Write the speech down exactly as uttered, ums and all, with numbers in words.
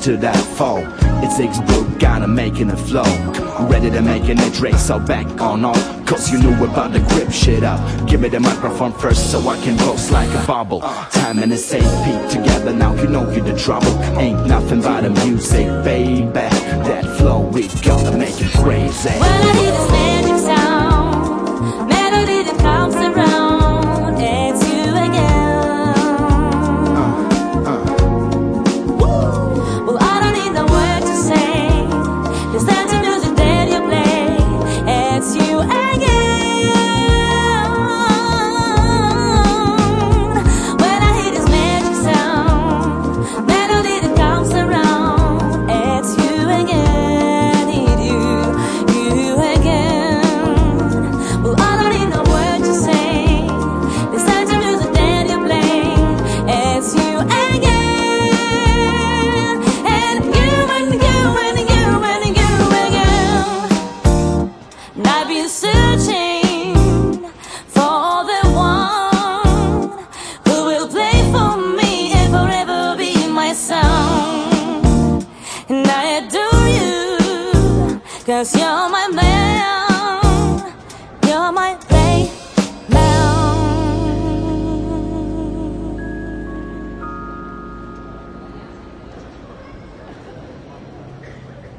to that fall. It's textbook, gotta make it a flow. Ready to make an entry, so back on off, cause you knew about the grip shit up. Give me the microphone first so I can boast like a bubble. Time and a safe peak together, now you know you the trouble. Ain't nothing but the music, baby. That flow, we gotta make it crazy. When I hear this magic sound